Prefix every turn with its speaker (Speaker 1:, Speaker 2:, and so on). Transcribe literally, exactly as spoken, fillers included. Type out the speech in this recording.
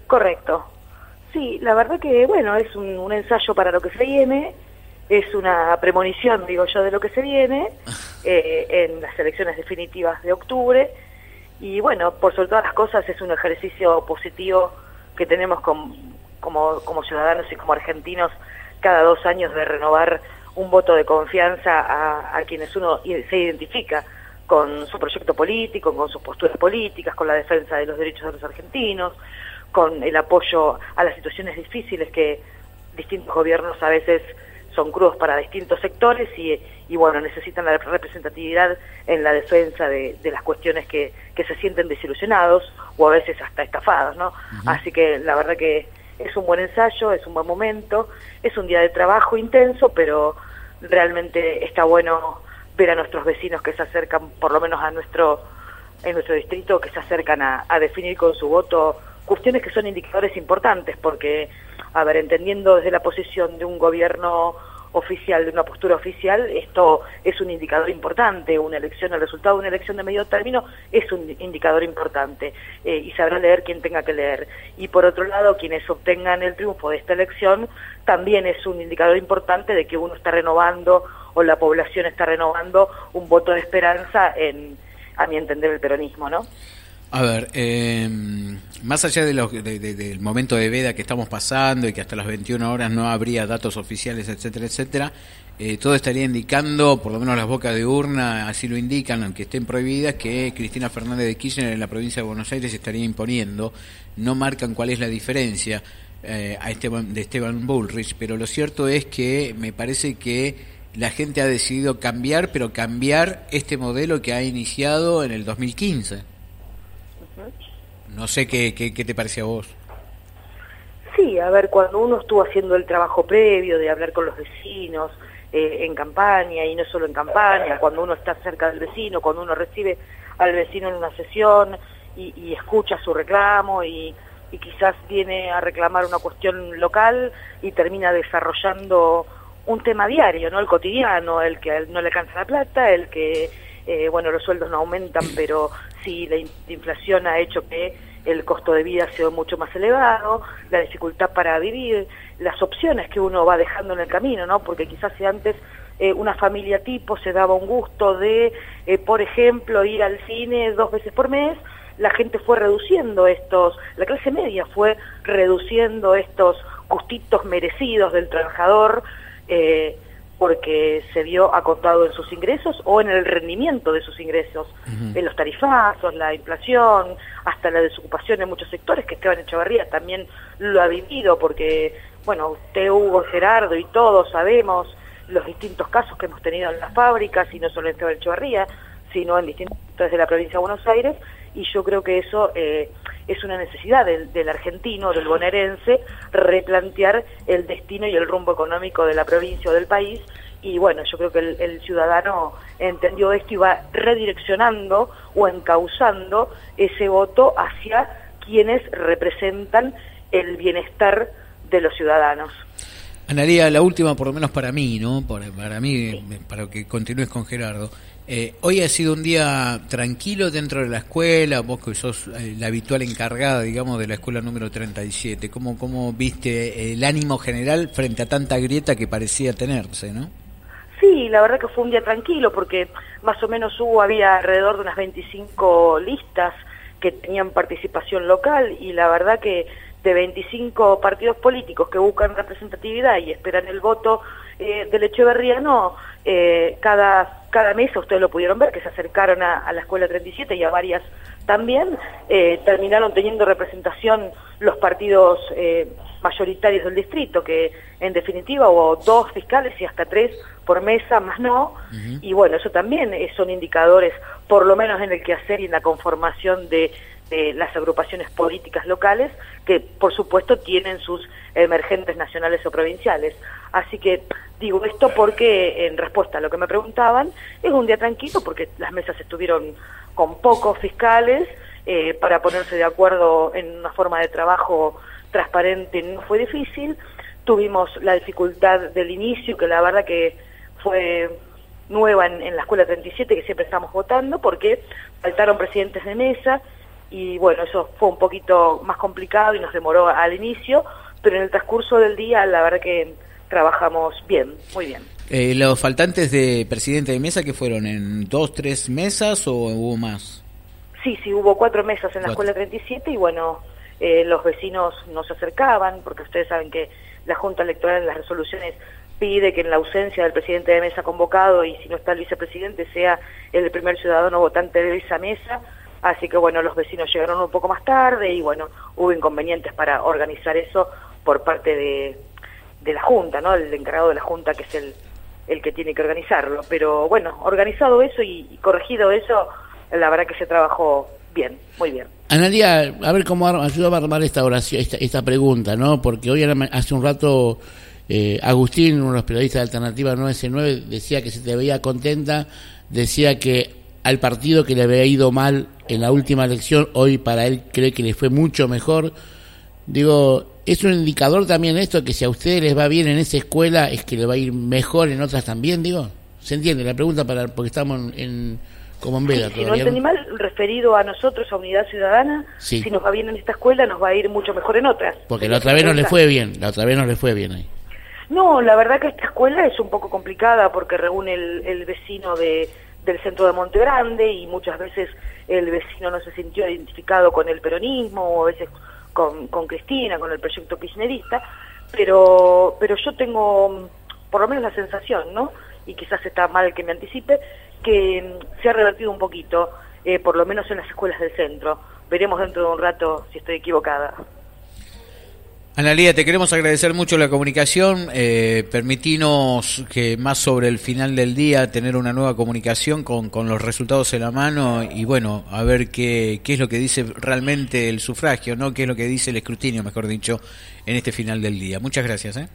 Speaker 1: Correcto. Sí, la verdad que, bueno, es un, un ensayo para lo que se viene, es una premonición, digo yo, de lo que se viene eh, en las elecciones definitivas de octubre, y bueno, por sobre todas las cosas es un ejercicio positivo que tenemos com, como, como ciudadanos y como argentinos cada dos años de renovar un voto de confianza a, a quienes uno se identifica con su proyecto político, con sus posturas políticas, con la defensa de los derechos de los argentinos, con el apoyo a las situaciones difíciles que distintos gobiernos a veces son crudos para distintos sectores y, y bueno, necesitan la representatividad en la defensa de, de las cuestiones que, que se sienten desilusionados o a veces hasta estafados, ¿no? Uh-huh. Así que la verdad que es un buen ensayo, es un buen momento, es un día de trabajo intenso, pero realmente está bueno ver a nuestros vecinos que se acercan, por lo menos a nuestro en nuestro distrito, que se acercan a, a definir con su voto cuestiones que son indicadores importantes, porque, a ver, entendiendo desde la posición de un gobierno oficial, de una postura oficial, esto es un indicador importante, una elección, el resultado de una elección de medio término es un indicador importante, eh, y sabrá leer quien tenga que leer. Y por otro lado, quienes obtengan el triunfo de esta elección, también es un indicador importante de que uno está renovando, o la población está renovando, un voto de esperanza en, a mi entender, el peronismo, ¿no?
Speaker 2: A ver, eh, más allá de lo, de, de, del momento de veda que estamos pasando y que hasta las veintiuna horas no habría datos oficiales, etcétera, etcétera, eh, todo estaría indicando, por lo menos las bocas de urna así lo indican, aunque estén prohibidas, que Cristina Fernández de Kirchner en la provincia de Buenos Aires estaría imponiendo. No marcan cuál es la diferencia eh, a Esteban, de Esteban Bullrich, pero lo cierto es que me parece que la gente ha decidido cambiar, pero cambiar este modelo que ha iniciado en el dos mil quince. No sé qué, qué, qué te parece a vos.
Speaker 1: Sí, a ver, cuando uno estuvo haciendo el trabajo previo de hablar con los vecinos eh, en campaña, y no solo en campaña, cuando uno está cerca del vecino, cuando uno recibe al vecino en una sesión y, y escucha su reclamo y, y quizás viene a reclamar una cuestión local y termina desarrollando un tema diario, ¿no? El cotidiano, el que no le alcanza la plata, el que, eh, bueno, los sueldos no aumentan, pero sí la inflación ha hecho que el costo de vida sea mucho más elevado, la dificultad para vivir, las opciones que uno va dejando en el camino, ¿no? Porque quizás si antes eh, una familia tipo se daba un gusto de, eh, por ejemplo, ir al cine dos veces por mes, la gente fue reduciendo estos, la clase media fue reduciendo estos gustitos merecidos del trabajador, eh, porque se vio acotado en sus ingresos o en el rendimiento de sus ingresos, uh-huh. en los tarifazos, la inflación, hasta la desocupación en muchos sectores, que Esteban Echeverría también lo ha vivido, porque, bueno, usted, Hugo, Gerardo y todos sabemos los distintos casos que hemos tenido en las fábricas, y no solo en Esteban Echeverría, sino en distintos sectores de la provincia de Buenos Aires, y yo creo que eso eh, es una necesidad del, del argentino, del bonaerense, replantear el destino y el rumbo económico de la provincia o del país, y bueno, yo creo que el, el ciudadano entendió esto y va redireccionando o encauzando ese voto hacia quienes representan el bienestar de los ciudadanos.
Speaker 2: Analía, la última, por lo menos para mí, ¿no? Para, para mí, sí. Para que continúes con Gerardo. Eh, hoy ha sido un día tranquilo dentro de la escuela, vos que sos eh, la habitual encargada, digamos, de la escuela número treinta y siete. ¿Cómo, cómo viste el ánimo general frente a tanta grieta que parecía tenerse, no?
Speaker 1: Sí, la verdad que fue un día tranquilo, porque más o menos hubo, había alrededor de unas veinticinco listas que tenían participación local, y la verdad que de veinticinco partidos políticos que buscan representatividad y esperan el voto eh, del Echeverriano, eh, cada, cada mesa, ustedes lo pudieron ver, que se acercaron a, a la escuela treinta y siete y a varias también, eh, terminaron teniendo representación los partidos eh, mayoritarios del distrito, que en definitiva hubo dos fiscales y hasta tres por mesa, más no, uh-huh. Y bueno, eso también eh, son indicadores, por lo menos en el quehacer y en la conformación de de las agrupaciones políticas locales, que por supuesto tienen sus emergentes nacionales o provinciales. Así que digo esto porque, en respuesta a lo que me preguntaban, es un día tranquilo porque las mesas estuvieron con pocos fiscales, eh, para ponerse de acuerdo en una forma de trabajo transparente no fue difícil. Tuvimos la dificultad del inicio, que la verdad que fue nueva en, en la escuela treinta y siete, que siempre estamos votando, porque faltaron presidentes de mesa, y bueno, eso fue un poquito más complicado y nos demoró al inicio, pero en el transcurso del día la verdad que trabajamos bien, muy bien.
Speaker 2: Eh, ¿Los faltantes de presidente de mesa que fueron en dos, tres mesas o hubo más?
Speaker 1: Sí, sí, hubo cuatro mesas en la
Speaker 2: Cuatro.
Speaker 1: Escuela treinta y siete y bueno, eh, los vecinos nos acercaban, porque ustedes saben que la Junta Electoral en las resoluciones pide que en la ausencia del presidente de mesa convocado y si no está el vicepresidente sea el primer ciudadano votante de esa mesa, así que bueno, los vecinos llegaron un poco más tarde y bueno, hubo inconvenientes para organizar eso por parte de, de la Junta, ¿no? El encargado de la Junta que es el, el que tiene que organizarlo, pero bueno, organizado eso y, y corregido eso, la verdad que se trabajó bien, muy bien.
Speaker 3: Analía, a ver cómo ar- ayuda a armar esta oración, esta, esta pregunta, ¿no? Porque hoy hace un rato eh, Agustín, uno de los periodistas de Alternativa nueve ese nueve, decía que se te veía contenta, decía que al partido que le había ido mal en la última elección, hoy para él cree que le fue mucho mejor. Digo, ¿es un indicador también esto, que si a ustedes les va bien en esa escuela, es que le va a ir mejor en otras también, digo? ¿Se entiende la pregunta? para Porque estamos en... en como en veda
Speaker 1: sí,
Speaker 3: todavía.
Speaker 1: Si no entendí mal, referido a nosotros, a Unidad Ciudadana,
Speaker 3: sí.
Speaker 1: Si nos va bien en esta escuela, nos va a ir mucho mejor en otras.
Speaker 3: Porque la otra vez no le fue bien, la otra vez no le fue bien ahí.
Speaker 1: No, la verdad que esta escuela es un poco complicada porque reúne el, el vecino de, del centro de Monte Grande y muchas veces el vecino no se sintió identificado con el peronismo o a veces con, con Cristina, con el proyecto kirchnerista, pero, pero yo tengo por lo menos la sensación, ¿no? Y quizás está mal que me anticipe, que se ha revertido un poquito, eh, por lo menos en las escuelas del centro. Veremos dentro de un rato si estoy equivocada.
Speaker 2: Analía, te queremos agradecer mucho la comunicación, eh, permitinos que más sobre el final del día tener una nueva comunicación con, con los resultados en la mano y bueno, a ver qué, qué es lo que dice realmente el sufragio, ¿no? Qué es lo que dice el escrutinio, mejor dicho, en este final del día. Muchas gracias, ¿eh?